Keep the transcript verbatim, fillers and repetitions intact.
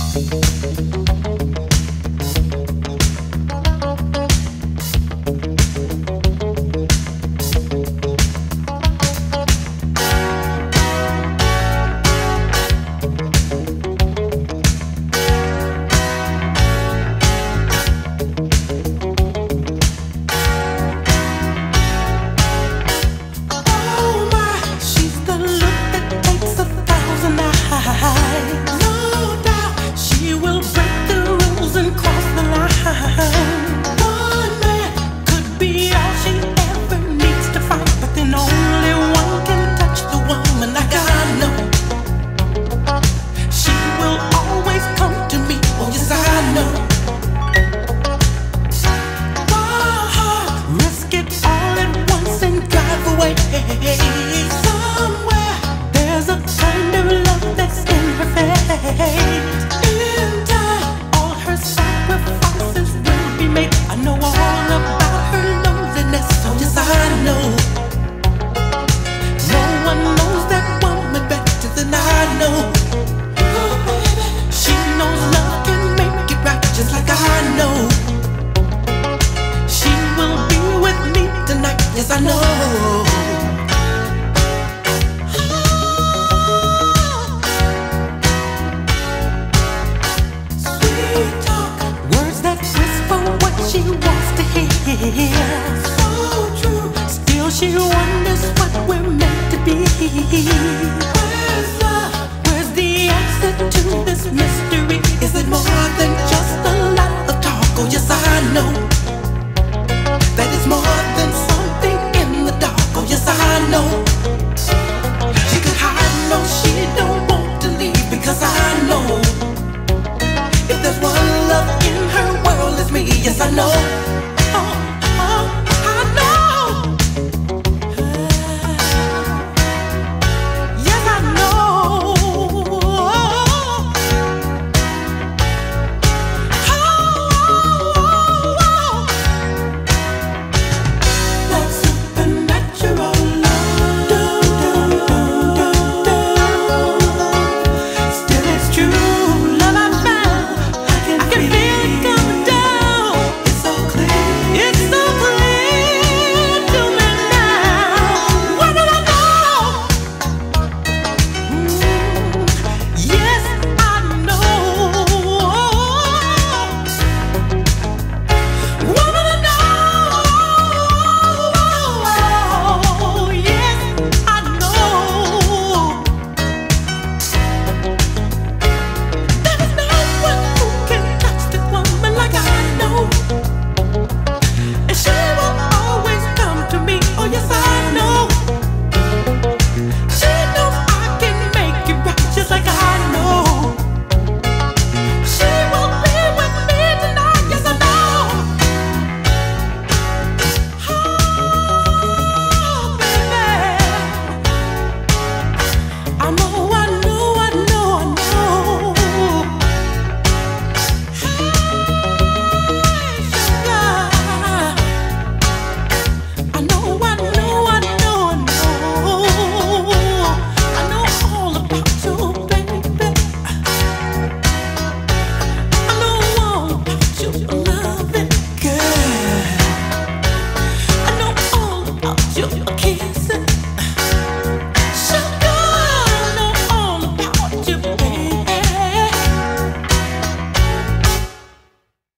Yes, I know. Sweet talk, words that whisper what she wants to hear. So true, still she wonders what we're meant to be. Where's love? Where's the answer to this mystery? Is it more than just a lot of talk? Oh yes, I know that it's more than something in the dark. Oh yes, I know. She could hide, no, she don't want to leave, because I know if there's one love in her world, it's me. Yes, I know.